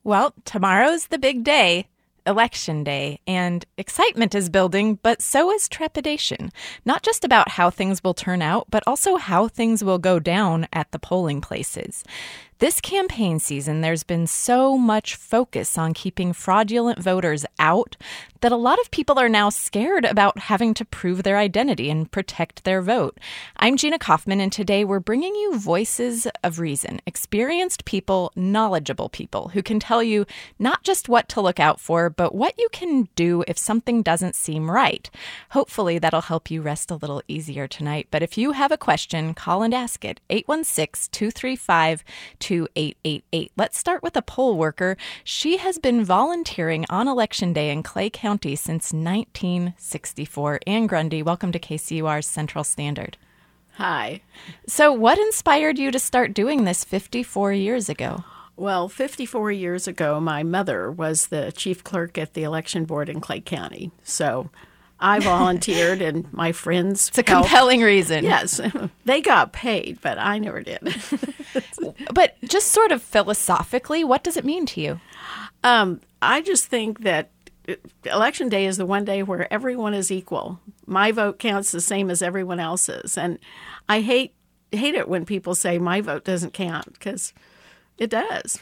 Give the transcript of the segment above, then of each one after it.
Well, tomorrow's the big day, Election Day, and excitement is building, but so is trepidation. Not just about how things will turn out, but also how things will go down at the polling places. This campaign season, there's been so much focus on keeping fraudulent voters out that a lot of people are now scared about having to prove their identity and protect their vote. I'm Gina Kaufman, and today we're bringing you voices of reason, experienced people, knowledgeable people who can tell you not just what to look out for, but what you can do if something doesn't seem right. Hopefully that'll help you rest a little easier tonight. But if you have a question, call and ask it. 816-235-2888. Let's start with a poll worker. She has been volunteering on Election Day in Clay County since 1964. Ann Grundy, welcome to KCUR's Central Standard. Hi. So what inspired you to start doing this 54 years ago? Well, 54 years ago, my mother was the chief clerk at the election board in Clay County. So I volunteered and my friends It's a compelling reason. Yes. They got paid, but I never did. But just sort of philosophically, what does it mean to you? I just think that Election Day is the one day where everyone is equal. My vote counts the same as everyone else's. And I hate it when people say my vote doesn't count, because it does.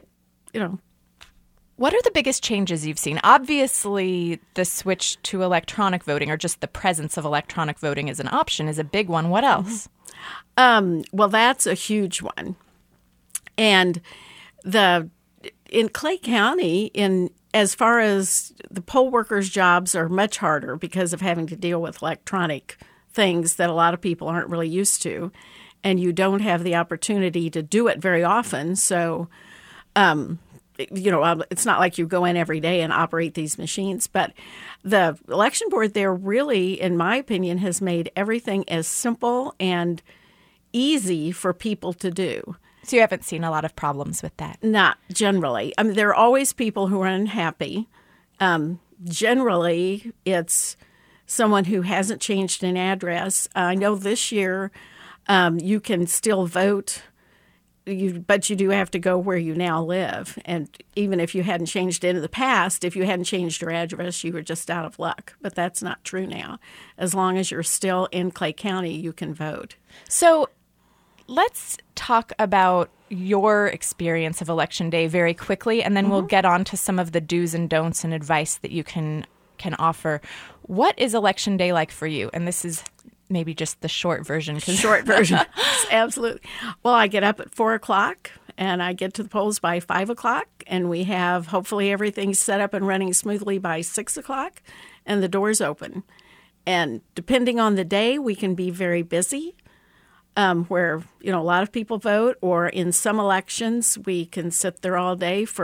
What are the biggest changes you've seen? Obviously, the switch to electronic voting, or just the presence of electronic voting as an option, is a big one. What else? Well, that's a huge one. And in Clay County, as far as the poll workers' jobs are much harder because of having to deal with electronic things that a lot of people aren't really used to, and you don't have the opportunity to do it very often. So, it's not like you go in every day and operate these machines. But the election board there really, in my opinion, has made everything as simple and easy for people to do. So you haven't seen a lot of problems with that? Not generally. I mean, there are always people who are unhappy. Generally, it's someone who hasn't changed an address. I know this year you can still vote, but you do have to go where you now live. And even if you hadn't changed it in the past, if you hadn't changed your address, you were just out of luck. But that's not true now. As long as you're still in Clay County, you can vote. So let's talk about your experience of Election Day very quickly, and then we'll get on to some of the do's and don'ts and advice that you can offer. What is Election Day like for you? And this is maybe just the short version. Short version. Absolutely. Well, I get up at 4 o'clock, and I get to the polls by 5 o'clock, and we have hopefully everything set up and running smoothly by 6 o'clock, and the doors open. And depending on the day, we can be very busy. Where, a lot of people vote, or in some elections, we can sit there all day for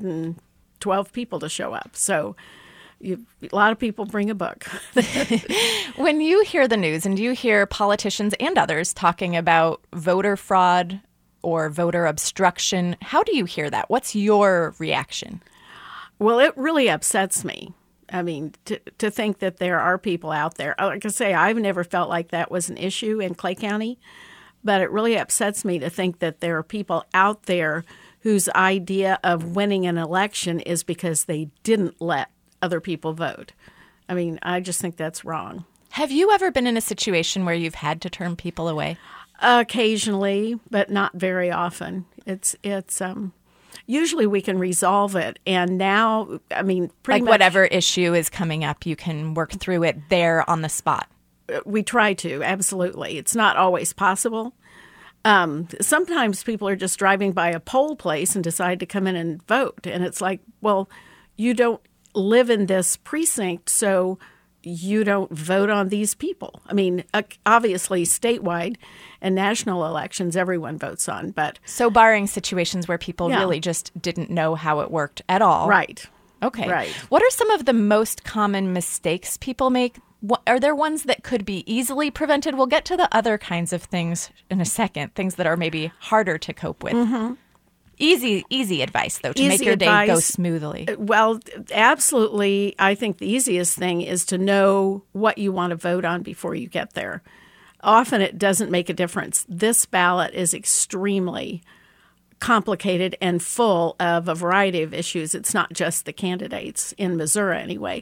112 people to show up. So a lot of people bring a book. When you hear the news and you hear politicians and others talking about voter fraud or voter obstruction, how do you hear that? What's your reaction? Well, it really upsets me. I mean, to think that there are people out there. Like I say, I've never felt like that was an issue in Clay County, but it really upsets me to think that there are people out there whose idea of winning an election is because they didn't let other people vote. I mean, I just think that's wrong. Have you ever been in a situation where you've had to turn people away? Occasionally, but not very often. It's usually we can resolve it. And now, I mean, pretty much whatever issue is coming up, you can work through it there on the spot. We try to, absolutely. It's not always possible. Sometimes people are just driving by a poll place and decide to come in and vote. And it's like, well, you don't live in this precinct, so you don't vote on these people. I mean, obviously, statewide and national elections, everyone votes on. But so barring situations where people really just didn't know how it worked at all. Right. Okay. Right. What are some of the most common mistakes people make? Are there ones that could be easily prevented? We'll get to the other kinds of things in a second, things that are maybe harder to cope with. Mm-hmm. Easy advice, though, to make your day go smoothly. Well, absolutely. I think the easiest thing is to know what you want to vote on before you get there. Often it doesn't make a difference. This ballot is extremely complicated and full of a variety of issues. It's not just the candidates in Missouri anyway.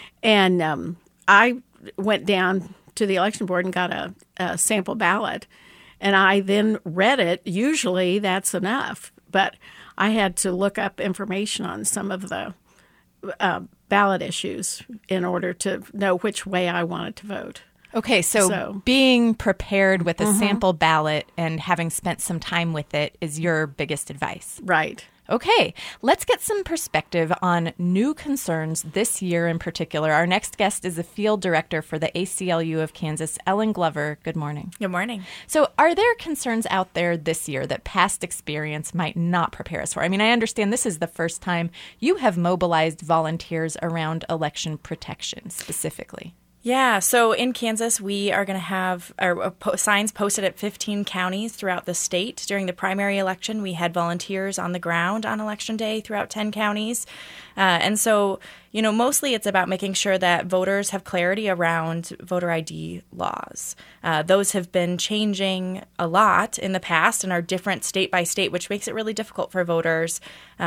And I went down to the election board and got a sample ballot, and I then read it. Usually that's enough, but I had to look up information on some of the ballot issues in order to know which way I wanted to vote. Okay, so being prepared with a sample ballot and having spent some time with it is your biggest advice. Right. Okay, let's get some perspective on new concerns this year in particular. Our next guest is the field director for the ACLU of Kansas, Ellen Glover. Good morning. Good morning. So are there concerns out there this year that past experience might not prepare us for? I mean, I understand this is the first time you have mobilized volunteers around election protection specifically. Yeah, so in Kansas, we are going to have signs posted at 15 counties throughout the state. During the primary election, we had volunteers on the ground on Election Day throughout 10 counties. And so, mostly it's about making sure that voters have clarity around voter ID laws. Those have been changing a lot in the past and are different state by state, which makes it really difficult for voters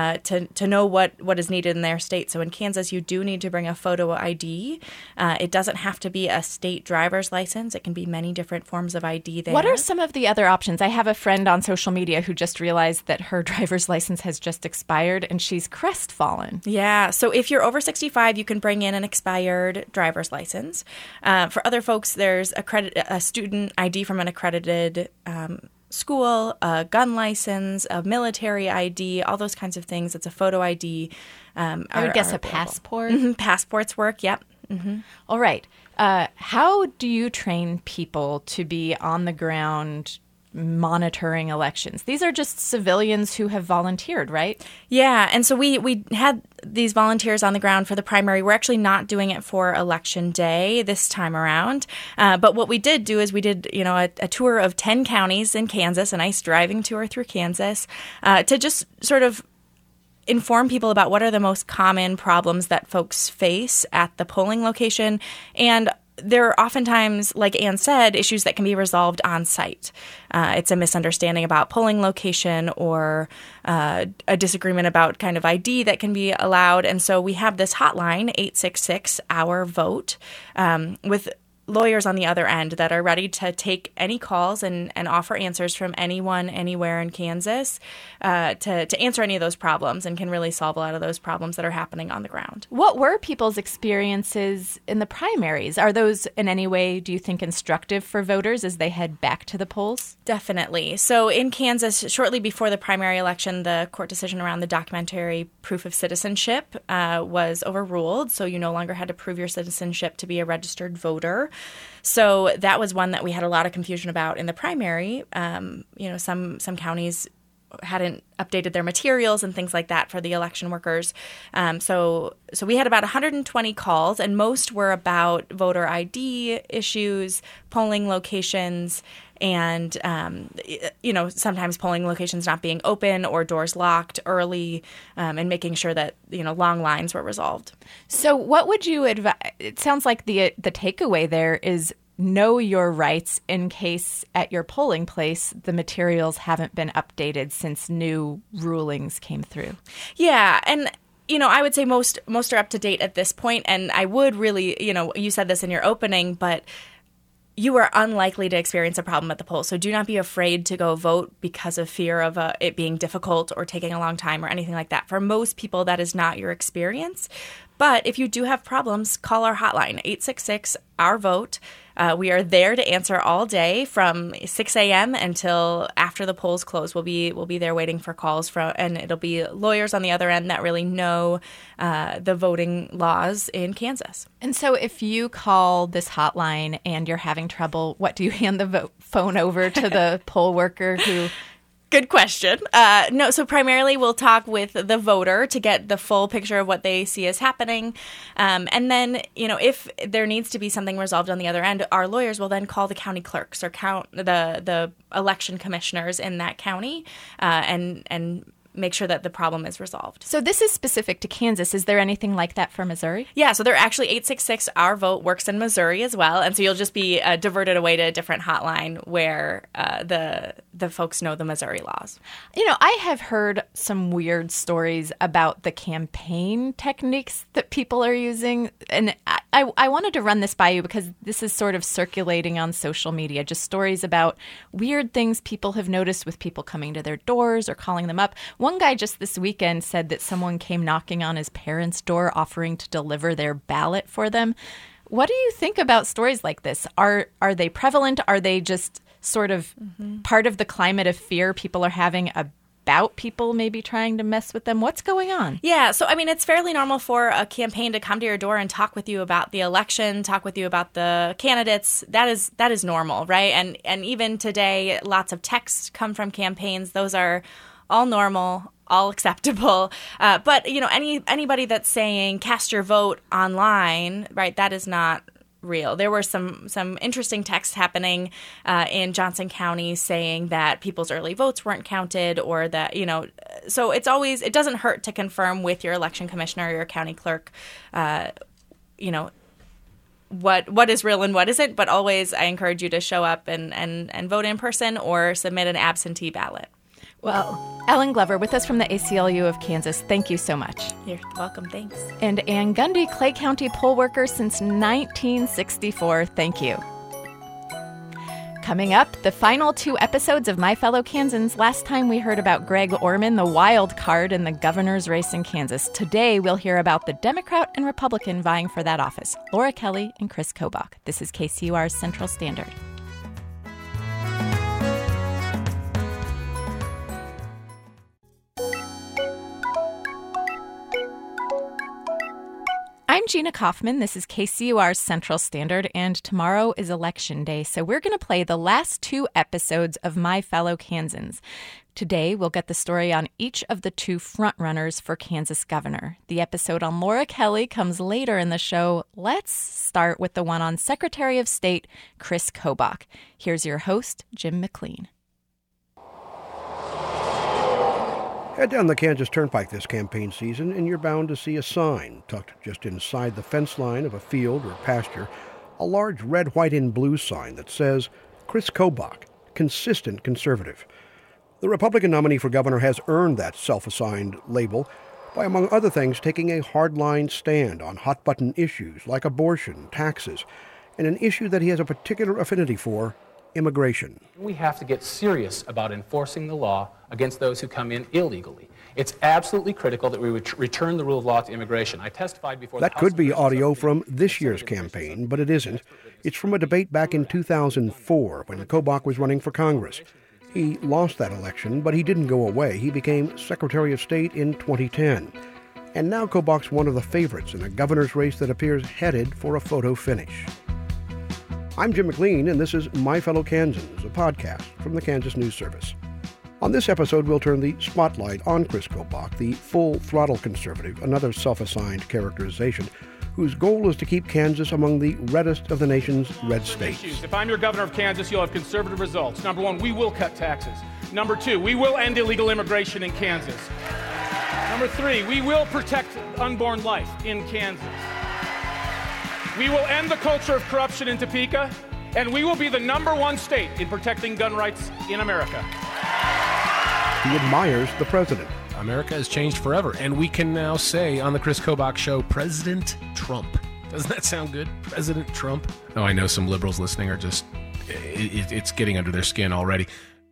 to know what is needed in their state. So in Kansas, you do need to bring a photo ID. It doesn't have to be a state driver's license. It can be many different forms of ID there. What are some of the other options? I have a friend on social media who just realized that her driver's license has just expired and she's crestfallen. Yeah, so if you're over 65, you can bring in an expired driver's license. For other folks, there's a student ID from an accredited school, a gun license, a military ID, all those kinds of things. It's a photo ID. I would guess a passport. Passports work, yep. All right. How do you train people to be on the ground monitoring elections? These are just civilians who have volunteered, right? Yeah, and so we had these volunteers on the ground for the primary. We're actually not doing it for Election Day this time around. But what we did do is we did, a tour of 10 counties in Kansas, a nice driving tour through Kansas, to just sort of inform people about what are the most common problems that folks face at the polling location. And there are oftentimes, like Ann said, issues that can be resolved on site. It's a misunderstanding about polling location or a disagreement about kind of ID that can be allowed. And so we have this hotline, 866-OUR-VOTE, with lawyers on the other end that are ready to take any calls and offer answers from anyone, anywhere in Kansas to answer any of those problems and can really solve a lot of those problems that are happening on the ground. What were people's experiences in the primaries? Are those in any way, do you think, instructive for voters as they head back to the polls? Definitely. So in Kansas, shortly before the primary election, the court decision around the documentary proof of citizenship was overruled. So you no longer had to prove your citizenship to be a registered voter. So that was one that we had a lot of confusion about in the primary. Some counties hadn't updated their materials and things like that for the election workers. So we had about 120 calls, and most were about voter ID issues, polling locations, and sometimes polling locations not being open or doors locked early, and making sure that long lines were resolved. So what would you advise? It sounds like the takeaway there is know your rights in case at your polling place the materials haven't been updated since new rulings came through. Yeah, and I would say most are up to date at this point, and I would really, you said this in your opening, but you are unlikely to experience a problem at the polls. So do not be afraid to go vote because of fear of it being difficult or taking a long time or anything like that. For most people, that is not your experience. But if you do have problems, call our hotline, 866-OUR-VOTE. We are there to answer all day from 6 a.m. until after the polls close. We'll be there waiting for calls and it'll be lawyers on the other end that really know the voting laws in Kansas. And so if you call this hotline and you're having trouble, what do you hand the phone over to the poll worker who... Good question. No, so primarily we'll talk with the voter to get the full picture of what they see as happening. And then, if there needs to be something resolved on the other end, our lawyers will then call the county clerks or the election commissioners in that county and make sure that the problem is resolved. So this is specific to Kansas. Is there anything like that for Missouri? Yeah, so they're actually 866 Our Vote works in Missouri as well, and so you'll just be diverted away to a different hotline where the folks know the Missouri laws. I have heard some weird stories about the campaign techniques that people are using, and I wanted to run this by you because this is sort of circulating on social media, just stories about weird things people have noticed with people coming to their doors or calling them up. One guy just this weekend said that someone came knocking on his parents' door offering to deliver their ballot for them. What do you think about stories like this? Are they prevalent? Are they just sort of part of the climate of fear people are having about people maybe trying to mess with them? What's going on? Yeah, so it's fairly normal for a campaign to come to your door and talk with you about the election, talk with you about the candidates. That is normal, right? And even today, lots of texts come from campaigns. Those are all normal, all acceptable. But anybody that's saying cast your vote online, right? That is not real. There were some interesting texts happening in Johnson County saying that people's early votes weren't counted, or that so it doesn't hurt to confirm with your election commissioner or your county clerk what is real and what isn't. But always I encourage you to show up and vote in person or submit an absentee ballot. Well, Ellen Glover with us from the ACLU of Kansas. Thank you so much. You're welcome. Thanks. And Ann Gundy, Clay County poll worker since 1964. Thank you. Coming up, the final 2 episodes of My Fellow Kansans. Last time we heard about Greg Orman, the wild card in the governor's race in Kansas. Today we'll hear about the Democrat and Republican vying for that office, Laura Kelly and Chris Kobach. This is KCUR's Central Standard. I'm Gina Kaufman. This is KCUR's Central Standard, and tomorrow is Election Day, so we're going to play the last 2 episodes of My Fellow Kansans. Today, we'll get the story on each of the 2 frontrunners for Kansas governor. The episode on Laura Kelly comes later in the show. Let's start with the one on Secretary of State Chris Kobach. Here's your host, Jim McLean. Head down the Kansas Turnpike this campaign season, and you're bound to see a sign tucked just inside the fence line of a field or pasture, a large red, white, and blue sign that says, Chris Kobach, consistent conservative. The Republican nominee for governor has earned that self-assigned label by, among other things, taking a hardline stand on hot-button issues like abortion, taxes, and an issue that he has a particular affinity for, immigration. We have to get serious about enforcing the law against those who come in illegally. It's absolutely critical that we return the rule of law to immigration. I testified before that could be audio from this year's campaign, but it isn't. It's from a debate back in 2004 when Kobach was running for Congress. He lost that election, but he didn't go away. He became Secretary of State in 2010. And now Kobach's one of the favorites in a governor's race that appears headed for a photo finish. I'm Jim McLean, and this is My Fellow Kansans, a podcast from the Kansas News Service. On this episode, we'll turn the spotlight on Chris Kobach, the full-throttle conservative, another self-assigned characterization, whose goal is to keep Kansas among the reddest of the nation's red states. If I'm your governor of Kansas, you'll have conservative results. Number 1, we will cut taxes. Number 2, we will end illegal immigration in Kansas. Number 3, we will protect unborn life in Kansas. We will end the culture of corruption in Topeka, and we will be the number 1 state in protecting gun rights in America. He admires the president. America has changed forever, and we can now say on the Chris Kobach Show, President Trump. Doesn't that sound good? President Trump? Oh, I know some liberals listening are just, it's getting under their skin already.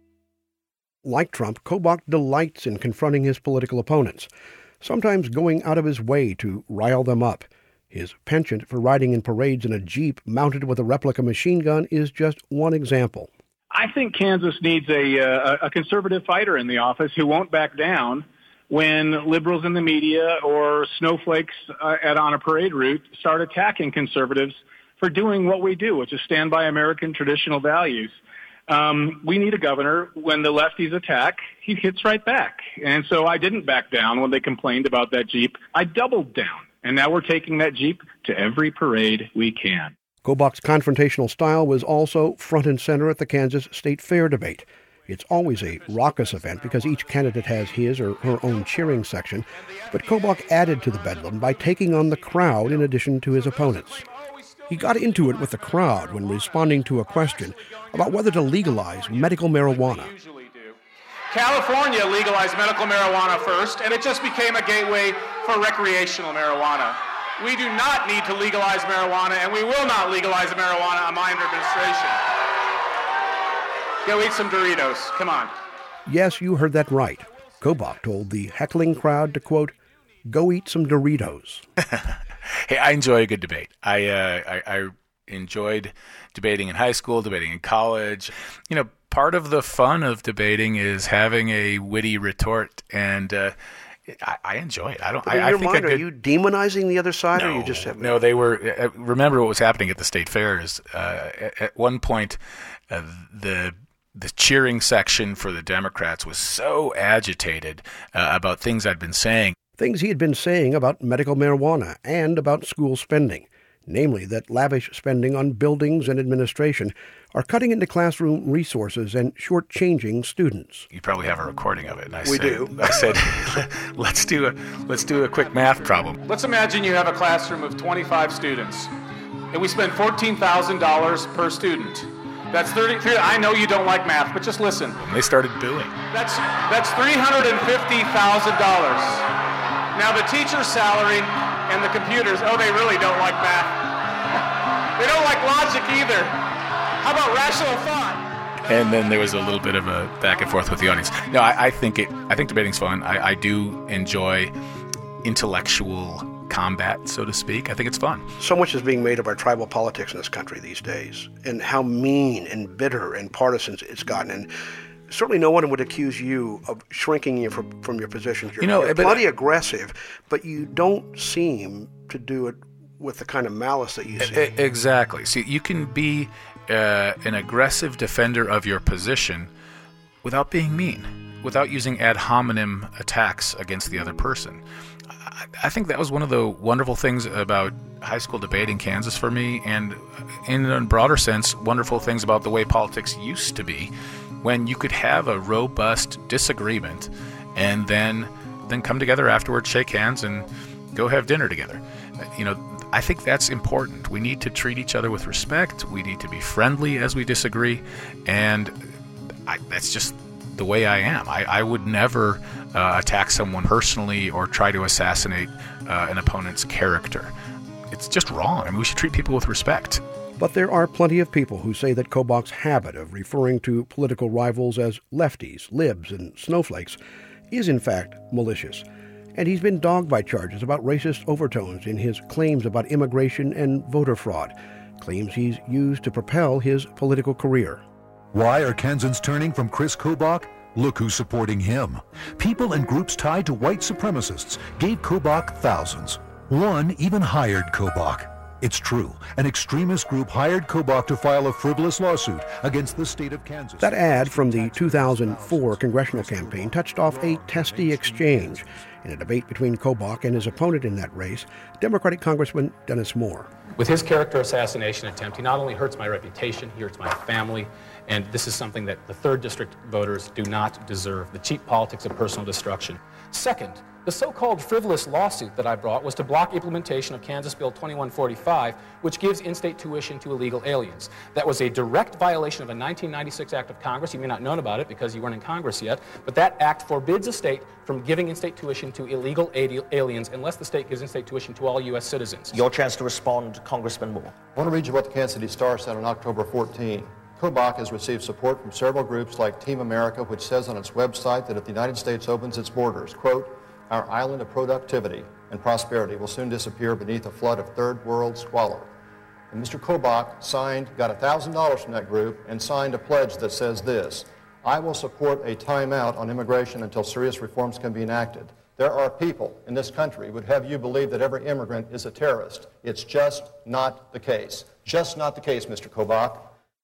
Like Trump, Kobach delights in confronting his political opponents, sometimes going out of his way to rile them up. His penchant for riding in parades in a Jeep mounted with a replica machine gun is just one example. I think Kansas needs a conservative fighter in the office who won't back down when liberals in the media or snowflakes on a parade route start attacking conservatives for doing what we do, which is stand by American traditional values. We need a governor, when the lefties attack, he hits right back. And so I didn't back down when they complained about that Jeep. I doubled down. And now we're taking that Jeep to every parade we can. Kobach's confrontational style was also front and center at the Kansas State Fair debate. It's always a raucous event because each candidate has his or her own cheering section, but Kobach added to the bedlam by taking on the crowd in addition to his opponents. He got into it with the crowd when responding to a question about whether to legalize medical marijuana. California legalized medical marijuana first, and it just became a gateway for recreational marijuana. We do not need to legalize marijuana, and we will not legalize marijuana on my administration. Go eat some Doritos. Come on. Yes, you heard that right. Kobach told the heckling crowd to, quote, go eat some Doritos. Hey, I enjoy a good debate. I enjoyed debating in high school, debating in college. You know, part of the fun of debating is having a witty retort, and I enjoy it. Are you demonizing the other side, or you just have... No, they were. Remember what was happening at the state fairs. At one point, the cheering section for the Democrats was so agitated about things I'd been saying. Things he had been saying about medical marijuana and about school spending, namely that lavish spending on buildings and administration are cutting into classroom resources and shortchanging students. You probably have a recording of it. And I said, let's do a quick math problem. Let's imagine you have a classroom of 25 students, and we spend $14,000 per student. That's 30. I know you don't like math, but just listen. And they started booing. That's $350,000. Now the teacher's salary and the computers, they really don't like math. They don't like logic either. How about rational thought? And then there was a little bit of a back and forth with the audience. No, I think debating's fun. I do enjoy intellectual combat, so to speak. I think it's fun. So much is being made of our tribal politics in this country these days, and how mean and bitter and partisan it's gotten. And certainly no one would accuse you of shrinking you from your positions. You're plenty aggressive, but you don't seem to do it with the kind of malice that you see. Exactly. See, you can be an aggressive defender of your position without being mean, without using ad hominem attacks against the other person. I think that was one of the wonderful things about high school debate in Kansas for me, and in a broader sense, wonderful things about the way politics used to be, when you could have a robust disagreement and then come together afterwards, shake hands, and go have dinner together. I think that's important. We need to treat each other with respect. We need to be friendly as we disagree, and that's just the way I am. I would never attack someone personally or try to assassinate an opponent's character. It's just wrong. I mean, we should treat people with respect. But there are plenty of people who say that Kobach's habit of referring to political rivals as lefties, libs, and snowflakes is in fact malicious. And he's been dogged by charges about racist overtones in his claims about immigration and voter fraud, claims he's used to propel his political career. Why are Kansans turning from Chris Kobach? Look who's supporting him. People and groups tied to white supremacists gave Kobach thousands. One even hired Kobach. It's true. An extremist group hired Kobach to file a frivolous lawsuit against the state of Kansas. That ad from the 2004 congressional campaign touched off a testy exchange in a debate between Kobach and his opponent in that race, Democratic Congressman Dennis Moore. With his character assassination attempt, he not only hurts my reputation, he hurts my family, and this is something that the 3rd District voters do not deserve, the cheap politics of personal destruction. Second, the so-called frivolous lawsuit that I brought was to block implementation of Kansas Bill 2145, which gives in-state tuition to illegal aliens. That was a direct violation of a 1996 act of Congress. You may not have known about it because you weren't in Congress yet, but that act forbids a state from giving in-state tuition to illegal aliens unless the state gives in-state tuition to all U.S. citizens. Your chance to respond, Congressman Moore. I want to read you what the Kansas City Star said on October 14. Kobach has received support from several groups like Team America, which says on its website that if the United States opens its borders, quote, our island of productivity and prosperity will soon disappear beneath a flood of third world squalor. And Mr. Kobach got $1,000 from that group and signed a pledge that says this: I will support a timeout on immigration until serious reforms can be enacted. There are people in this country who would have you believe that every immigrant is a terrorist. It's just not the case. Just not the case, Mr. Kobach.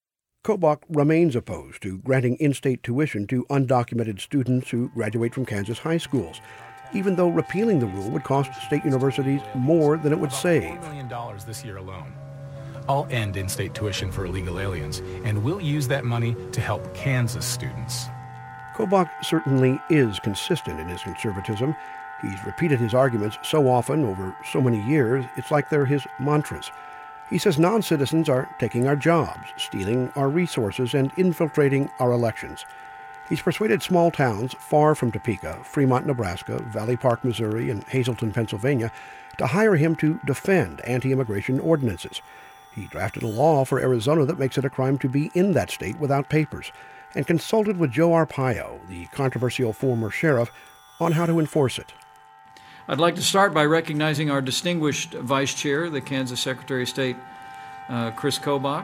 Kobach remains opposed to granting in-state tuition to undocumented students who graduate from Kansas high schools, even though repealing the rule would cost state universities more than it would save. $1 million this year alone. I'll end in-state tuition for illegal aliens, and we'll use that money to help Kansas students. Kobach certainly is consistent in his conservatism. He's repeated his arguments so often over so many years, it's like they're his mantras. He says non-citizens are taking our jobs, stealing our resources, and infiltrating our elections. He's persuaded small towns far from Topeka, Fremont, Nebraska, Valley Park, Missouri, and Hazleton, Pennsylvania, to hire him to defend anti-immigration ordinances. He drafted a law for Arizona that makes it a crime to be in that state without papers, and consulted with Joe Arpaio, the controversial former sheriff, on how to enforce it. I'd like to start by recognizing our distinguished Vice Chair, the Kansas Secretary of State, Chris Kobach.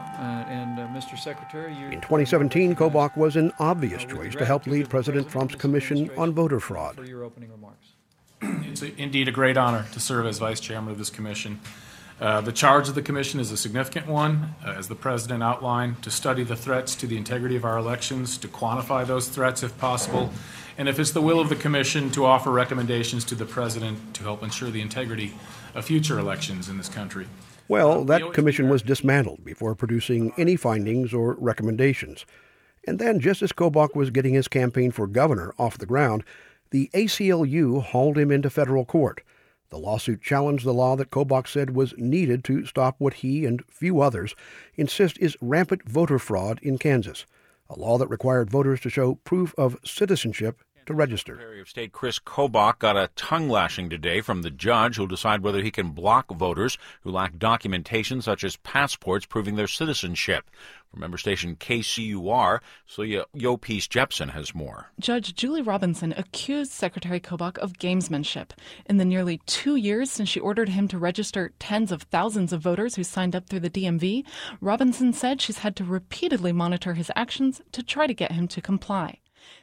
Mr. Secretary, in 2017, Kobach was an obvious choice to help lead President Trump's Commission on Voter Fraud. For your opening remarks. It's indeed a great honor to serve as Vice Chairman of this commission. The charge of the commission is a significant one, as the President outlined, to study the threats to the integrity of our elections, to quantify those threats if possible, and if it's the will of the commission, to offer recommendations to the President to help ensure the integrity of future elections in this country. Well, that commission was dismantled before producing any findings or recommendations. And then, just as Kobach was getting his campaign for governor off the ground, the ACLU hauled him into federal court. The lawsuit challenged the law that Kobach said was needed to stop what he and few others insist is rampant voter fraud in Kansas, a law that required voters to show proof of citizenship to register. Secretary of State Chris Kobach got a tongue-lashing today from the judge who'll decide whether he can block voters who lack documentation such as passports proving their citizenship. From member station KCUR, Celia Yopes-Jepson has more. Judge Julie Robinson accused Secretary Kobach of gamesmanship. In the nearly 2 years since she ordered him to register tens of thousands of voters who signed up through the DMV, Robinson said she's had to repeatedly monitor his actions to try to get him to comply.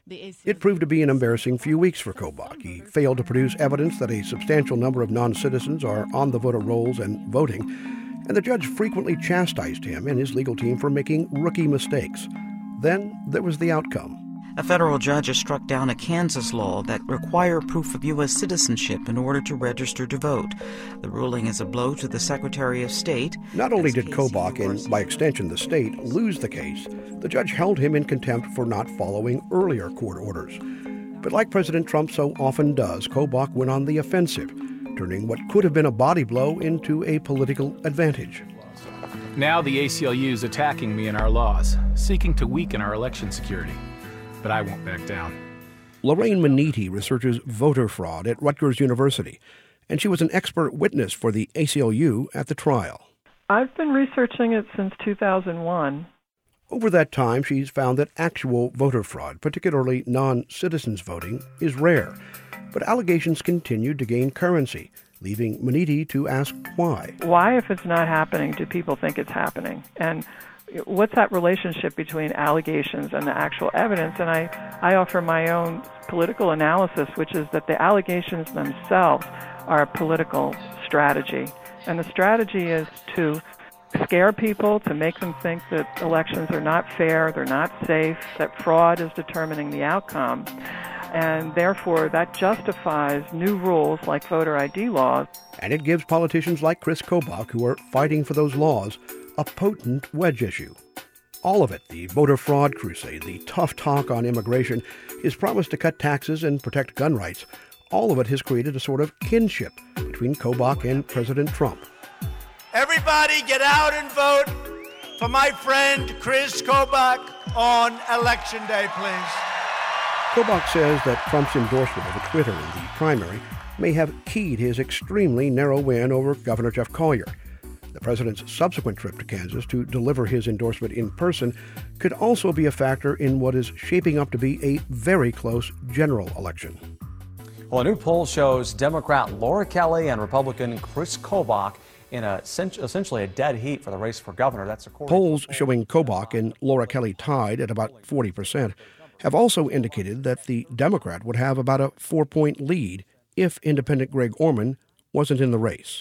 It proved to be an embarrassing few weeks for Kobach. He failed to produce evidence that a substantial number of non-citizens are on the voter rolls and voting, and the judge frequently chastised him and his legal team for making rookie mistakes. Then there was the outcome. A federal judge has struck down a Kansas law that require proof of U.S. citizenship in order to register to vote. The ruling is a blow to the Secretary of State. Not only did Kobach, and by extension the state, lose the case, the judge held him in contempt for not following earlier court orders. But like President Trump so often does, Kobach went on the offensive, turning what could have been a body blow into a political advantage. Now the ACLU is attacking me and our laws, seeking to weaken our election security. But I won't back down. Lorraine Maniti researches voter fraud at Rutgers University, and she was an expert witness for the ACLU at the trial. I've been researching it since 2001. Over that time, she's found that actual voter fraud, particularly non-citizens voting, is rare. But allegations continued to gain currency, leaving Maniti to ask why. Why, if it's not happening, do people think it's happening? And what's that relationship between allegations and the actual evidence? And I offer my own political analysis, which is that the allegations themselves are a political strategy. And the strategy is to scare people, to make them think that elections are not fair, they're not safe, that fraud is determining the outcome. And therefore, that justifies new rules like voter ID laws. And it gives politicians like Chris Kobach, who are fighting for those laws, a potent wedge issue. All of it, the voter fraud crusade, the tough talk on immigration, his promise to cut taxes and protect gun rights, all of it has created a sort of kinship between Kobach and President Trump. Everybody get out and vote for my friend Chris Kobach on Election Day, please. Kobach says that Trump's endorsement over Twitter in the primary may have keyed his extremely narrow win over Governor Jeff Collier. The president's subsequent trip to Kansas to deliver his endorsement in person could also be a factor in what is shaping up to be a very close general election. Well, a new poll shows Democrat Laura Kelly and Republican Chris Kobach in essentially a dead heat for the race for governor. That's Polls showing Kobach and Laura Kelly tied at about 40% have also indicated that the Democrat would have about a 4-point lead if independent Greg Orman wasn't in the race.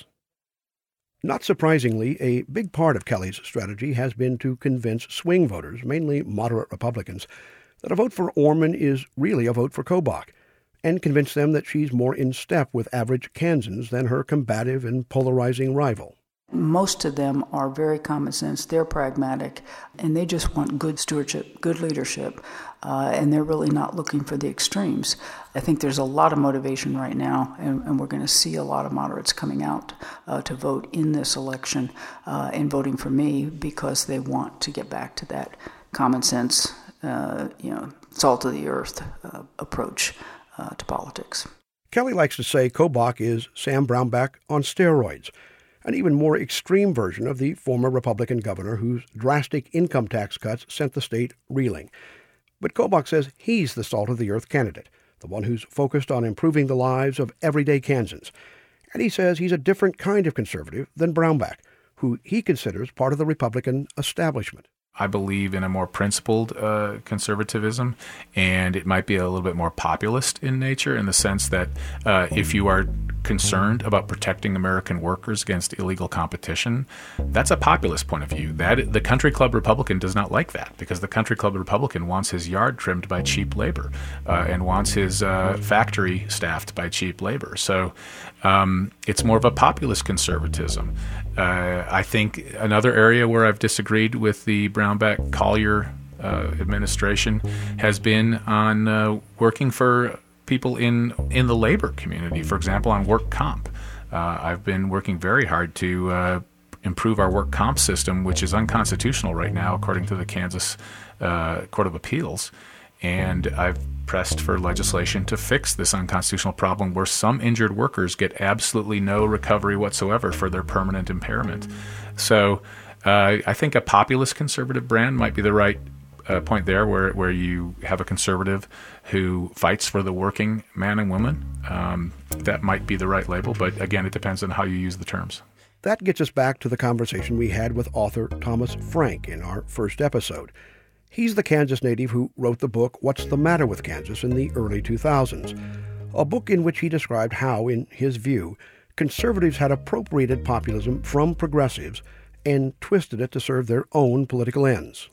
Not surprisingly, a big part of Kelly's strategy has been to convince swing voters, mainly moderate Republicans, that a vote for Orman is really a vote for Kobach, and convince them that she's more in step with average Kansans than her combative and polarizing rival. Most of them are very common sense, they're pragmatic, and they just want good stewardship, good leadership, and they're really not looking for the extremes. I think there's a lot of motivation right now, and we're going to see a lot of moderates coming out to vote in this election and voting for me because they want to get back to that common sense, salt of the earth approach to politics. Kelly likes to say Kobach is Sam Brownback on steroids, an even more extreme version of the former Republican governor whose drastic income tax cuts sent the state reeling. But Kobach says he's the salt-of-the-earth candidate, the one who's focused on improving the lives of everyday Kansans. And he says he's a different kind of conservative than Brownback, who he considers part of the Republican establishment. I believe in a more principled conservatism, and it might be a little bit more populist in nature in the sense that if you are concerned about protecting American workers against illegal competition, that's a populist point of view. That the Country Club Republican does not like that, because the Country Club Republican wants his yard trimmed by cheap labor and wants his factory staffed by cheap labor. So it's more of a populist conservatism. I think another area where I've disagreed with the Brownback-Collier administration has been on working for people in the labor community, for example, on work comp. I've been working very hard to improve our work comp system, which is unconstitutional right now, according to the Kansas Court of Appeals. And I've pressed for legislation to fix this unconstitutional problem where some injured workers get absolutely no recovery whatsoever for their permanent impairment. So I think a populist conservative brand might be the right point there, where you have a conservative who fights for the working man and woman. That might be the right label, but again, it depends on how you use the terms. That gets us back to the conversation we had with author Thomas Frank in our first episode. He's the Kansas native who wrote the book What's the Matter with Kansas in the early 2000s, a book in which he described how, in his view, conservatives had appropriated populism from progressives and twisted it to serve their own political ends.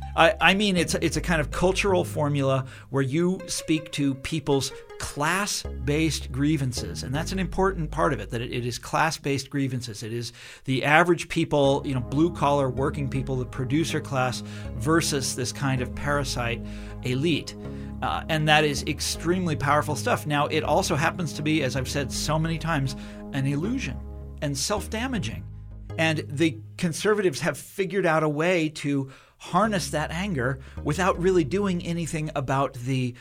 I mean, it's a kind of cultural formula where you speak to people's class-based grievances, and that's an important part of it, that it is class-based grievances. It is the average people, blue-collar working people, the producer class, versus this kind of parasite elite. And that is extremely powerful stuff. Now, it also happens to be, as I've said so many times, an illusion and self-damaging. And the conservatives have figured out a way to harness that anger without really doing anything about the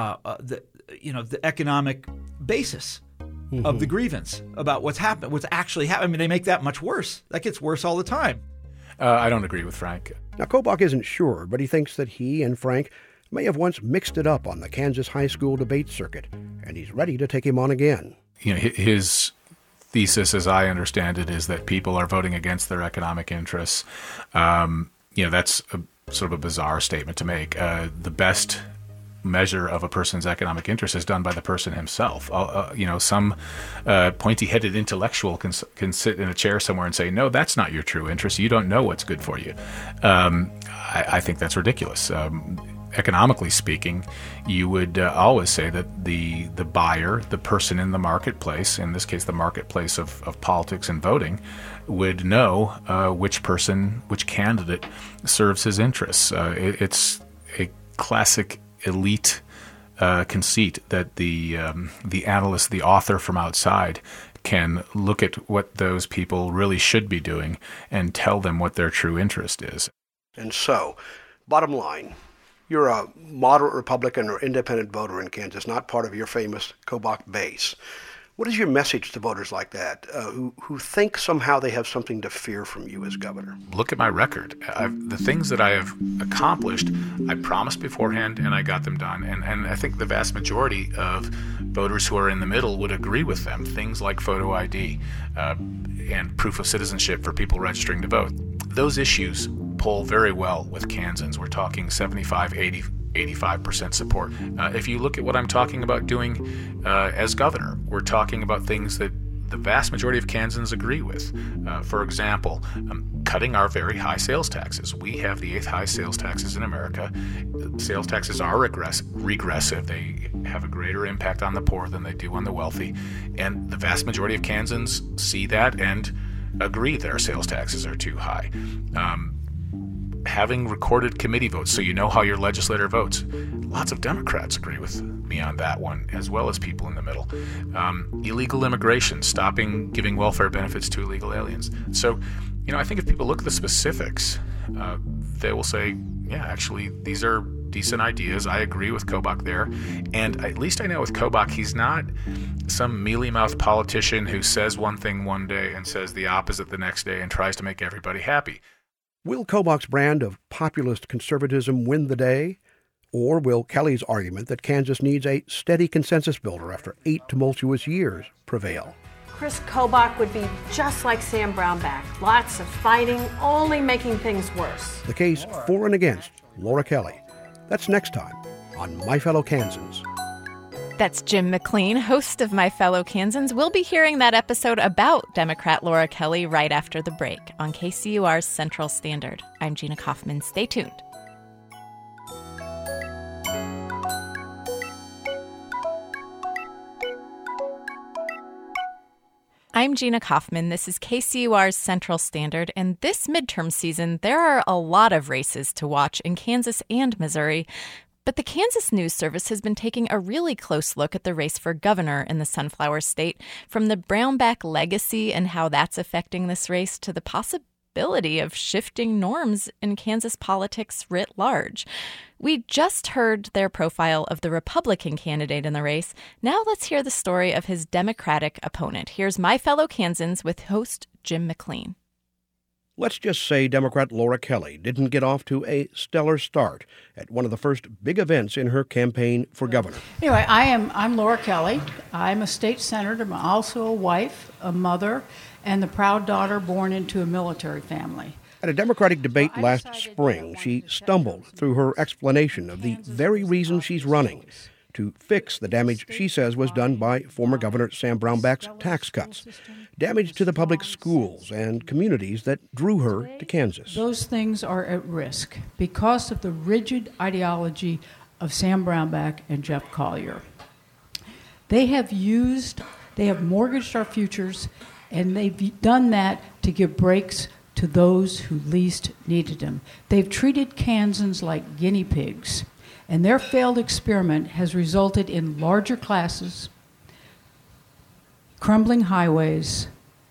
economic basis of the grievance, about what's actually happened. I mean, they make that much worse. That gets worse all the time. I don't agree with Frank. Now, Kobach isn't sure, but he thinks that he and Frank may have once mixed it up on the Kansas high school debate circuit, and he's ready to take him on again. His thesis, as I understand it, is that people are voting against their economic interests. That's sort of a bizarre statement to make. The best measure of a person's economic interest is done by the person himself. Some pointy-headed intellectual can sit in a chair somewhere and say, no, that's not your true interest. You don't know what's good for you. I think that's ridiculous. Economically speaking, you would always say that the buyer, the person in the marketplace, in this case the marketplace of politics and voting, would know which candidate serves his interests. It's a classic elite conceit that the analyst, the author from outside, can look at what those people really should be doing and tell them what their true interest is. And so, bottom line, you're a moderate Republican or independent voter in Kansas, not part of your famous Kobach base. What is your message to voters like that, who think somehow they have something to fear from you as governor? Look at my record. The things that I have accomplished, I promised beforehand, and I got them done. And I think the vast majority of voters who are in the middle would agree with them. Things like photo ID and proof of citizenship for people registering to vote. Those issues poll very well with Kansans. We're talking 75, 80, 85% support. If you look at what I'm talking about doing as governor, we're talking about things that the vast majority of Kansans agree with. For example, cutting our very high sales taxes. We have the 8th highest sales taxes in America. Sales taxes are regressive. They have a greater impact on the poor than they do on the wealthy. And the vast majority of Kansans see that and agree that our sales taxes are too high. Having recorded committee votes so you know how your legislator votes. Lots of Democrats agree with me on that one, as well as people in the middle. Illegal immigration, stopping giving welfare benefits to illegal aliens. So, I think if people look at the specifics, they will say, yeah, actually, these are decent ideas. I agree with Kobach there. And at least I know with Kobach, he's not some mealy-mouthed politician who says one thing one day and says the opposite the next day and tries to make everybody happy. Will Kobach's brand of populist conservatism win the day? Or will Kelly's argument that Kansas needs a steady consensus builder after 8 tumultuous years prevail? Chris Kobach would be just like Sam Brownback. Lots of fighting, only making things worse. The case for and against Laura Kelly. That's next time on My Fellow Kansans. That's Jim McLean, host of My Fellow Kansans. We'll be hearing that episode about Democrat Laura Kelly right after the break on KCUR's Central Standard. I'm Gina Kaufman. Stay tuned. I'm Gina Kaufman. This is KCUR's Central Standard, and this midterm season, there are a lot of races to watch in Kansas and Missouri. But the Kansas News Service has been taking a really close look at the race for governor in the Sunflower State, from the Brownback legacy and how that's affecting this race to the possibility of shifting norms in Kansas politics writ large. We just heard their profile of the Republican candidate in the race. Now let's hear the story of his Democratic opponent. Here's My Fellow Kansans with host Jim McLean. Let's just say Democrat Laura Kelly didn't get off to a stellar start at one of the first big events in her campaign for governor. Anyway, I'm Laura Kelly. I'm a state senator. I'm also a wife, a mother, and the proud daughter born into a military family. At a Democratic debate last spring, she stumbled through her explanation of the very reason she's running, to fix the damage she says was done by former Governor Sam Brownback's tax cuts, damage to the public schools and communities that drew her to Kansas. Those things are at risk because of the rigid ideology of Sam Brownback and Jeff Collier. They have mortgaged our futures, and they've done that to give breaks to those who least needed them. They've treated Kansans like guinea pigs, and their failed experiment has resulted in larger classes, crumbling highways,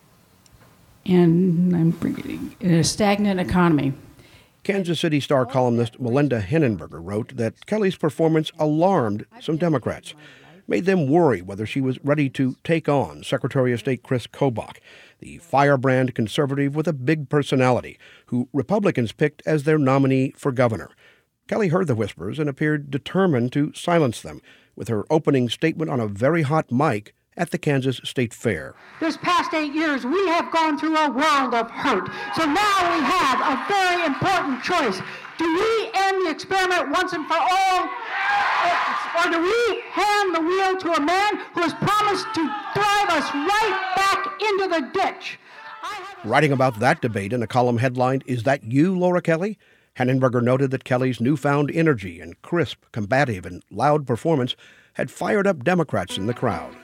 and a stagnant economy. Kansas City Star columnist Melinda Henenberger wrote that Kelly's performance alarmed some Democrats, made them worry whether she was ready to take on Secretary of State Chris Kobach, the firebrand conservative with a big personality, who Republicans picked as their nominee for governor. Kelly heard the whispers and appeared determined to silence them with her opening statement on a very hot mic at the Kansas State Fair. This past 8 years, we have gone through a world of hurt. So now we have a very important choice. Do we end the experiment once and for all? Or do we hand the wheel to a man who has promised to drive us right back into the ditch? Writing about that debate in a column headlined, "Is That You, Laura Kelly?" Henenberger noted that Kelly's newfound energy and crisp, combative, and loud performance had fired up Democrats in the crowd.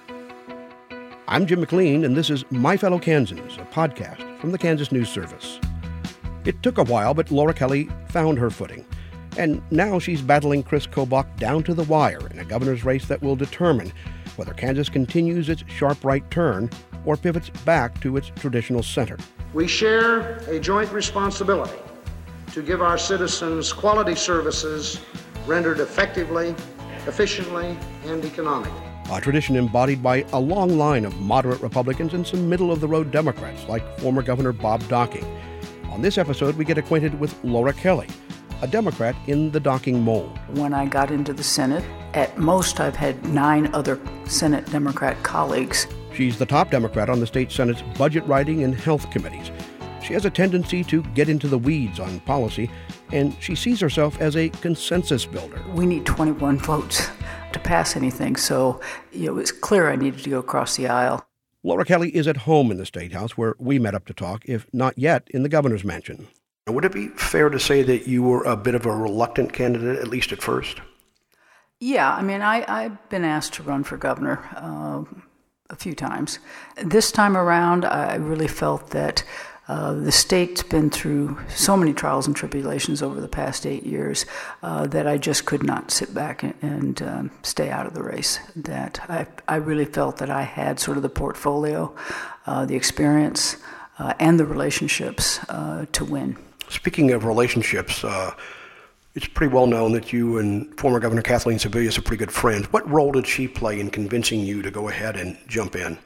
I'm Jim McLean, and this is My Fellow Kansans, a podcast from the Kansas News Service. It took a while, but Laura Kelly found her footing. And now she's battling Chris Kobach down to the wire in a governor's race that will determine whether Kansas continues its sharp right turn or pivots back to its traditional center. We share a joint responsibility to give our citizens quality services rendered effectively, efficiently, and economically. A tradition embodied by a long line of moderate Republicans and some middle-of-the-road Democrats like former Governor Bob Docking. On this episode, we get acquainted with Laura Kelly, a Democrat in the Docking mold. When I got into the Senate, at most I've had 9 other Senate Democrat colleagues. She's the top Democrat on the state Senate's budget writing and health committees. She has a tendency to get into the weeds on policy, and she sees herself as a consensus builder. We need 21 votes to pass anything, so it was clear I needed to go across the aisle. Laura Kelly is at home in the State House, where we met up to talk, if not yet in the governor's mansion. Would it be fair to say that you were a bit of a reluctant candidate, at least at first? Yeah, I mean, I've been asked to run for governor a few times. This time around, I really felt that the state's been through so many trials and tribulations over the past 8 years that I just could not sit back and stay out of the race. That I really felt that I had sort of the portfolio, the experience, and the relationships to win. Speaking of relationships, it's pretty well known that you and former Governor Kathleen Sebelius are pretty good friends. What role did she play in convincing you to go ahead and jump in?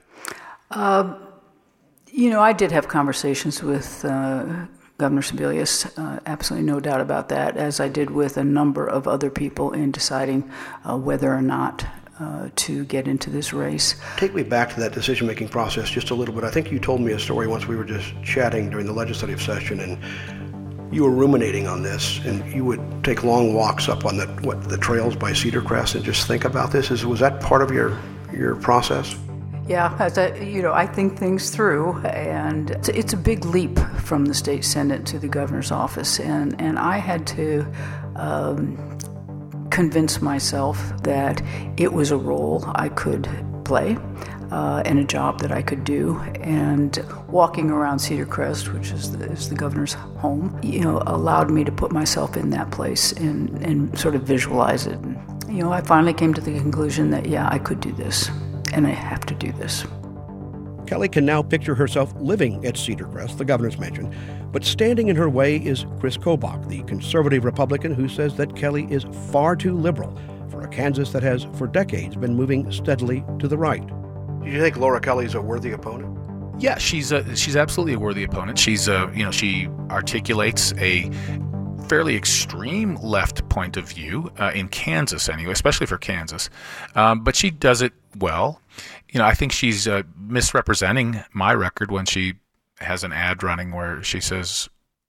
I did have conversations with Governor Sebelius, absolutely no doubt about that, as I did with a number of other people in deciding whether or not to get into this race. Take me back to that decision-making process just a little bit. I think you told me a story once we were just chatting during the legislative session, and you were ruminating on this, and you would take long walks up on the trails by Cedar Crest and just think about this. Was that part of your process? Yeah, I think things through, and it's a big leap from the state senate to the governor's office, and I had to convince myself that it was a role I could play and a job that I could do. And walking around Cedar Crest, which is the governor's home, allowed me to put myself in that place and sort of visualize it. And, I finally came to the conclusion that, I could do this. And I have to do this. Kelly can now picture herself living at Cedar Crest, the governor's mansion, but standing in her way is Chris Kobach, the conservative Republican who says that Kelly is far too liberal for a Kansas that has, for decades, been moving steadily to the right. Do you think Laura Kelly's a worthy opponent? Yeah, she's absolutely a worthy opponent. She's she articulates a fairly extreme left point of view in Kansas anyway, especially for Kansas. But she does it well. I think she's misrepresenting my record when she has an ad running where she says,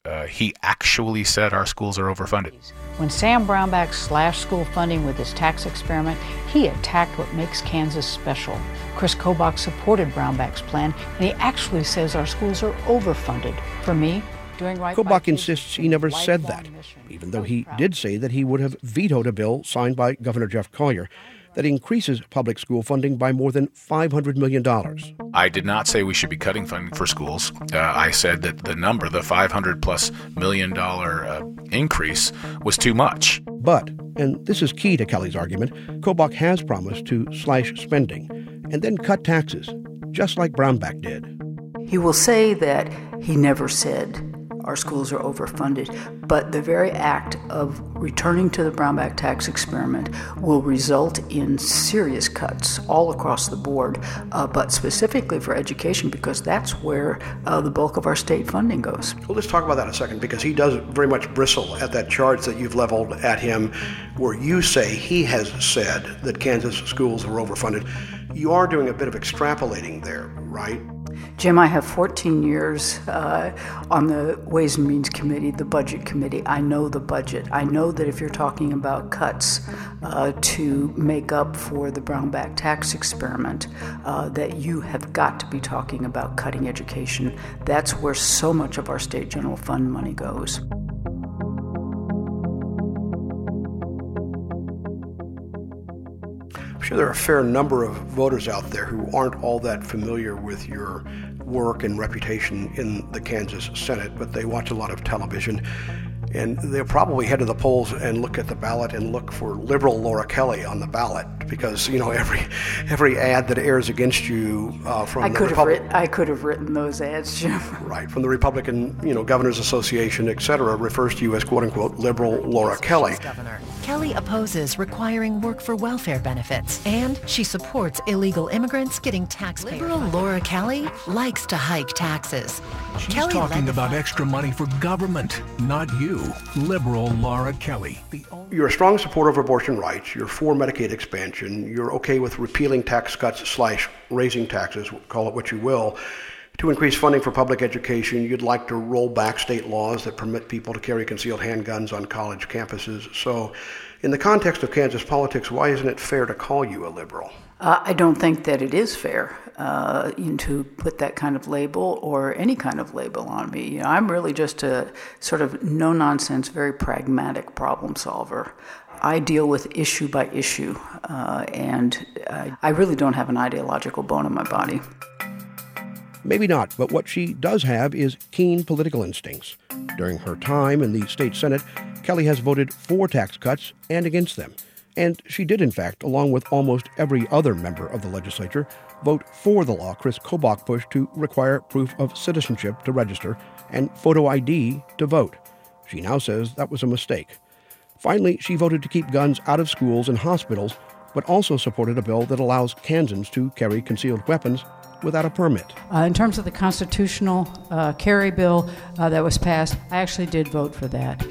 he actually said our schools are overfunded. When Sam Brownback slashed school funding with his tax experiment, he attacked what makes Kansas special. Chris Kobach supported Brownback's plan, and he actually says our schools are overfunded. For me, doing right Kobach insists he never said that, even though he did say that he would have vetoed a bill signed by Governor Jeff Collier that increases public school funding by more than $500 million. I did not say we should be cutting funding for schools. I said that the number, the $500+ million increase, was too much. But, and this is key to Kelly's argument, Kobach has promised to slash spending and then cut taxes, just like Brownback did. He will say that he never said our schools are overfunded, but the very act of returning to the Brownback tax experiment will result in serious cuts all across the board, but specifically for education, because that's where the bulk of our state funding goes. Well, let's talk about that a second, because he does very much bristle at that charge that you've leveled at him, where you say he has said that Kansas schools are overfunded. You are doing a bit of extrapolating there, right? Jim, I have 14 years on the Ways and Means Committee, the Budget Committee. I know the budget. I know that if you're talking about cuts to make up for the Brownback tax experiment, that you have got to be talking about cutting education. That's where so much of our state general fund money goes. I'm sure there are a fair number of voters out there who aren't all that familiar with your work and reputation in the Kansas Senate, but they watch a lot of television, and they'll probably head to the polls and look at the ballot and look for liberal Laura Kelly on the ballot, because every ad that airs against you from I could have written those ads, Jim. Right, from the Republican Governors Association, etc., refers to you as quote unquote liberal Laura Kelly. Kelly opposes requiring work for welfare benefits, and she supports illegal immigrants getting taxpayer. Liberal Laura Kelly likes to hike taxes. She's talking about extra money for government, not you, liberal Laura Kelly. You're a strong supporter of abortion rights. You're for Medicaid expansion. You're okay with repealing tax cuts / raising taxes, call it what you will, to increase funding for public education. You'd like to roll back state laws that permit people to carry concealed handguns on college campuses. So, in the context of Kansas politics, why isn't it fair to call you a liberal? I don't think that it is fair to put that kind of label or any kind of label on me. I'm really just a sort of no-nonsense, very pragmatic problem solver. I deal with issue by issue, and I really don't have an ideological bone in my body. Maybe not, but what she does have is keen political instincts. During her time in the state Senate, Kelly has voted for tax cuts and against them. And she did, in fact, along with almost every other member of the legislature, vote for the law Chris Kobach pushed to require proof of citizenship to register and photo ID to vote. She now says that was a mistake. Finally, she voted to keep guns out of schools and hospitals, but also supported a bill that allows Kansans to carry concealed weapons without a permit. In terms of the constitutional carry bill that was passed, I actually did vote for that.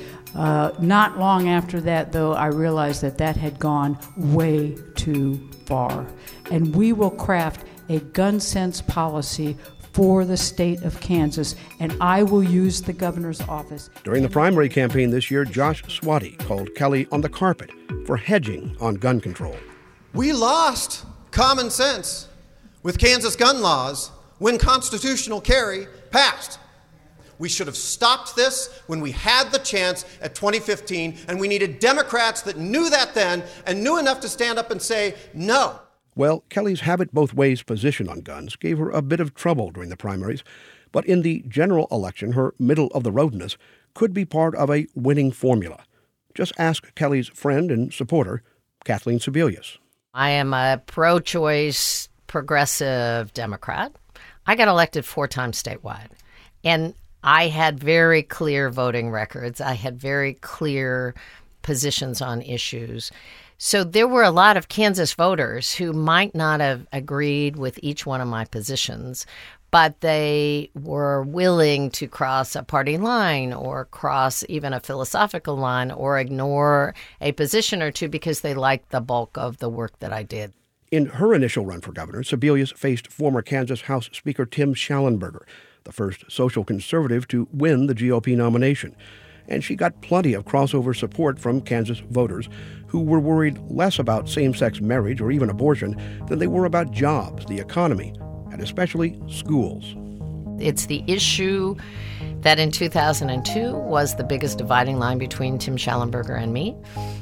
Not long after that, though, I realized that that had gone way too far. And we will craft a gun sense policy for the state of Kansas, and I will use the governor's office. During the primary campaign this year, Josh Swati called Kelly on the carpet for hedging on gun control. We lost common sense with Kansas gun laws when constitutional carry passed. We should have stopped this when we had the chance at 2015, and we needed Democrats that knew that then and knew enough to stand up and say no. Well, Kelly's have-it-both-ways position on guns gave her a bit of trouble during the primaries, but in the general election, her middle-of-the-roadness could be part of a winning formula. Just ask Kelly's friend and supporter, Kathleen Sebelius. I am a pro-choice, progressive Democrat. I got elected 4 times statewide, and I had very clear voting records. I had very clear positions on issues. So there were a lot of Kansas voters who might not have agreed with each one of my positions, but they were willing to cross a party line or cross even a philosophical line or ignore a position or two because they liked the bulk of the work that I did. In her initial run for governor, Sebelius faced former Kansas House Speaker Tim Schallenberger, the first social conservative to win the GOP nomination. And she got plenty of crossover support from Kansas voters who were worried less about same-sex marriage or even abortion than they were about jobs, the economy, and especially schools. It's the issue that in 2002 was the biggest dividing line between Tim Schallenberger and me.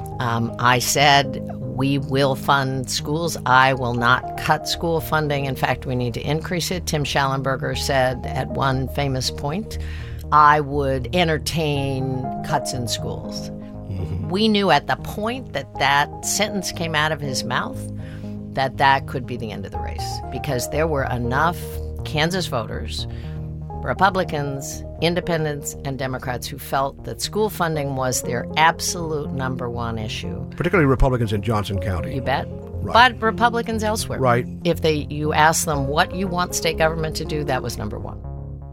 I said, we will fund schools. I will not cut school funding. In fact, we need to increase it. Tim Schallenberger said at one famous point, I would entertain cuts in schools. We knew at the point that that sentence came out of his mouth that that could be the end of the race because there were enough Kansas voters, Republicans, independents, and Democrats who felt that school funding was their absolute number one issue. Particularly Republicans in Johnson County. You bet. Right. But Republicans elsewhere. Right. If you ask them what you want state government to do, that was number one.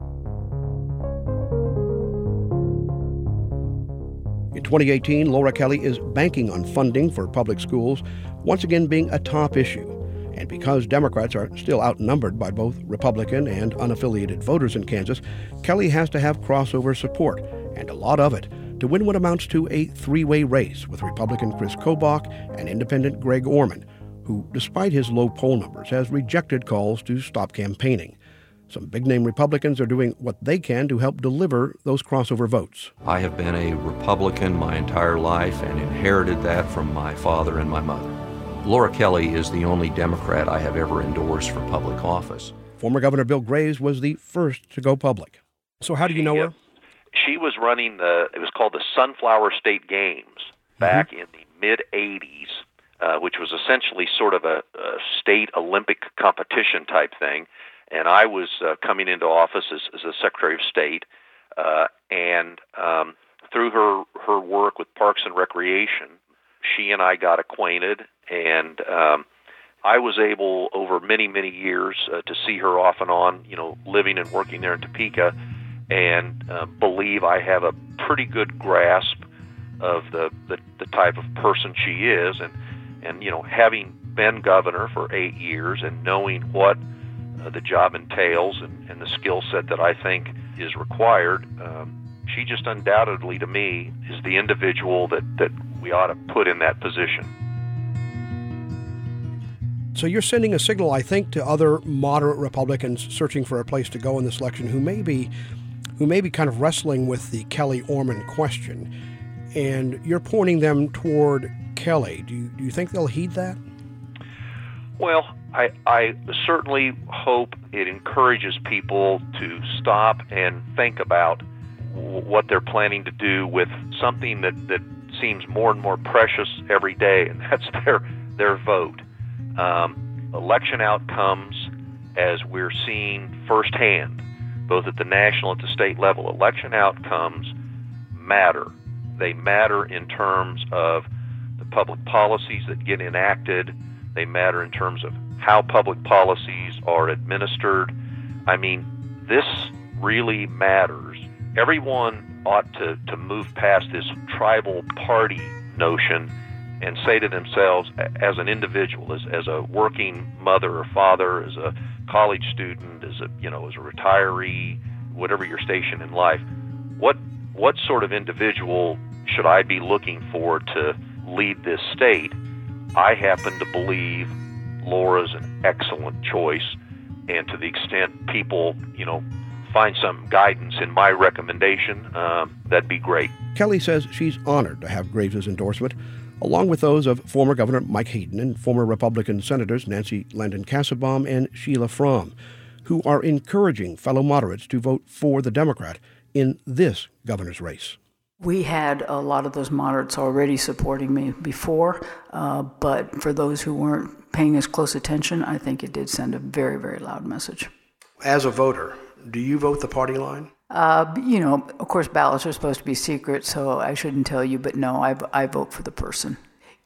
In 2018, Laura Kelly is banking on funding for public schools once again being a top issue. And because Democrats are still outnumbered by both Republican and unaffiliated voters in Kansas, Kelly has to have crossover support, and a lot of it, to win what amounts to a 3-way race with Republican Chris Kobach and independent Greg Orman, who, despite his low poll numbers, has rejected calls to stop campaigning. Some big-name Republicans are doing what they can to help deliver those crossover votes. I have been a Republican my entire life and inherited that from my father and my mother. Laura Kelly is the only Democrat I have ever endorsed for public office. Former Governor Bill Graves was the first to go public. So how do you know her? She was running it was called the Sunflower State Games back in the mid-'80s, which was essentially sort of a state Olympic competition type thing. And I was coming into office as a Secretary of State, and through her work with Parks and Recreation, she and I got acquainted, and I was able over many, many years to see her off and on, living and working there in Topeka, and believe I have a pretty good grasp of the type of person she is, and having been governor for 8 years and knowing what the job entails and the skill set that I think is required, she just undoubtedly, to me, is the individual that we ought to put in that position. So you're sending a signal, I think, to other moderate Republicans searching for a place to go in this election who may be kind of wrestling with the Kelly Orman question, and you're pointing them toward Kelly. Do you think they'll heed that? Well, I certainly hope it encourages people to stop and think about what they're planning to do with something that seems more and more precious every day, and that's their vote. Election outcomes, as we're seeing firsthand, both at the national and at the state level, election outcomes matter. They matter in terms of the public policies that get enacted. They matter in terms of how public policies are administered. I mean, this really matters. Everyone ought to move past this tribal party notion and say to themselves, as an individual, as a working mother or father, as a college student, as a retiree, whatever your station in life, what sort of individual should I be looking for to lead this state? I happen to believe Laura's an excellent choice, and to the extent people, find some guidance in my recommendation, that'd be great. Kelly says she's honored to have Graves' endorsement, along with those of former Governor Mike Hayden and former Republican Senators Nancy Landon Kassebaum and Sheila Fromm, who are encouraging fellow moderates to vote for the Democrat in this governor's race. We had a lot of those moderates already supporting me before, but for those who weren't paying as close attention, I think it did send a very, very loud message. As a voter, do you vote the party line? Of course, ballots are supposed to be secret, so I shouldn't tell you, but no, I vote for the person.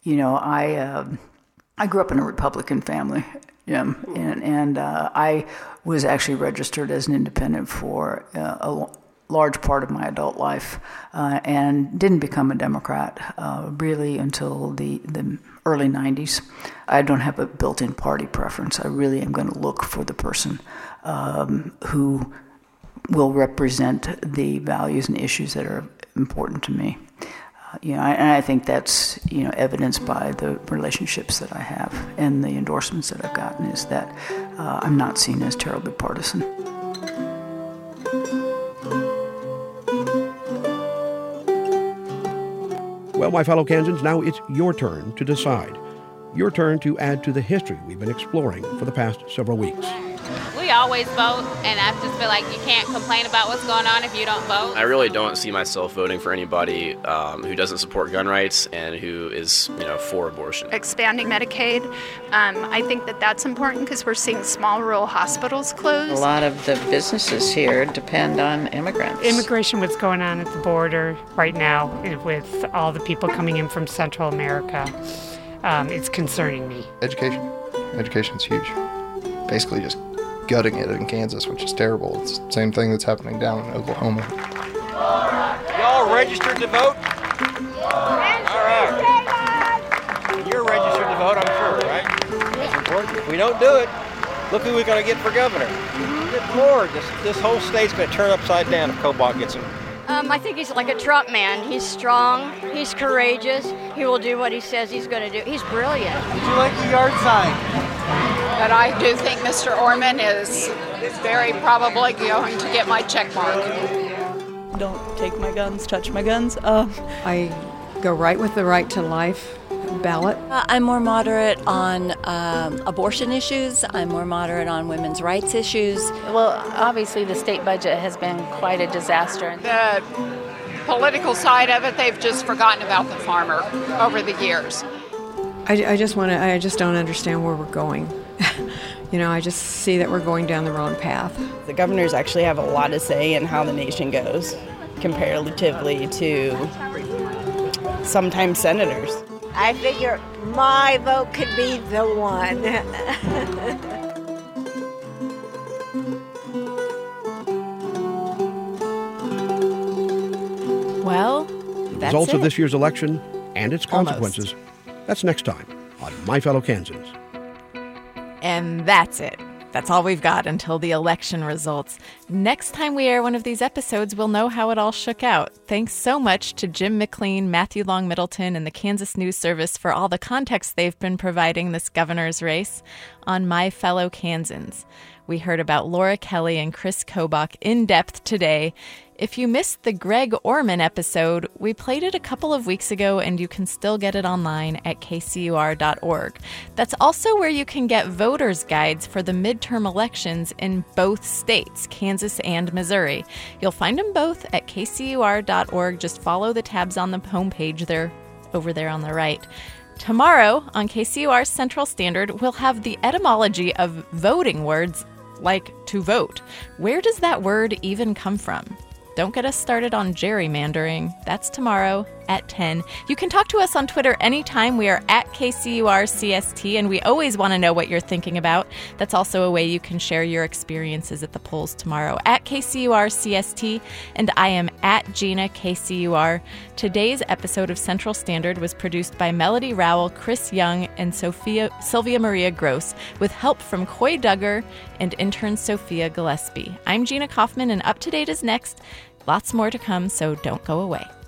I grew up in a Republican family, Jim, and I was actually registered as an independent for a large part of my adult life, and didn't become a Democrat really until the early 90s. I don't have a built-in party preference. I really am going to look for the person who will represent the values and issues that are important to me. And I think that's evidenced by the relationships that I have and the endorsements that I've gotten, is that I'm not seen as terribly partisan. Well, my fellow Kansans, now it's your turn to decide. Your turn to add to the history we've been exploring for the past several weeks. We always vote, and I just feel like you can't complain about what's going on if you don't vote. I really don't see myself voting for anybody who doesn't support gun rights and who is, for abortion. Expanding Medicaid, I think that's important because we're seeing small rural hospitals close. A lot of the businesses here depend on immigrants. Immigration, what's going on at the border right now with all the people coming in from Central America, it's concerning me. Education's huge. Basically just gutting it in Kansas, which is terrible. It's the same thing that's happening down in Oklahoma. Y'all registered to vote? All right. You're registered to vote, I'm sure, right? That's important. If we don't do it, look who we're going to get for governor. Good Lord, this whole state's going to turn upside down if Kobach gets him. I think he's like a Trump man. He's strong, he's courageous, he will do what he says he's going to do. He's brilliant. Did you like the yard sign? But I do think Mr. Orman is very probably going to get my check mark. Don't take my guns, touch my guns. I go right with the right to life ballot. I'm more moderate on abortion issues. I'm more moderate on women's rights issues. Well, obviously the state budget has been quite a disaster. The political side of it, they've just forgotten about the farmer over the years. I just don't understand where we're going. I just see that we're going down the wrong path. The governors actually have a lot to say in how the nation goes, comparatively to sometimes senators. I figure my vote could be the one. Well, the results of this year's election and its consequences. That's next time on My Fellow Kansans. And that's it. That's all we've got until the election results. Next time we air one of these episodes, we'll know how it all shook out. Thanks so much to Jim McLean, Matthew Long Middleton, and the Kansas News Service for all the context they've been providing this governor's race on My Fellow Kansans. We heard about Laura Kelly and Chris Kobach in depth today. If you missed the Greg Orman episode, we played it a couple of weeks ago and you can still get it online at kcur.org. That's also where you can get voters' guides for the midterm elections in both states, Kansas and Missouri. You'll find them both at kcur.org. Just follow the tabs on the homepage. They're over there on the right. Tomorrow on KCUR Central Standard, we'll have the etymology of voting words like to vote. Where does that word even come from? Don't get us started on gerrymandering. That's tomorrow at 10. You can talk to us on Twitter anytime. We are at KCURCST, and we always want to know what you're thinking about. That's also a way you can share your experiences at the polls tomorrow. At KCURCST, and I am at Gina KCUR. Today's episode of Central Standard was produced by Melody Rowell, Chris Young, and Sylvia Maria Gross, with help from Coy Duggar and intern Sophia Gillespie. I'm Gina Kaufman, and Up to Date is next. Lots more to come, so don't go away.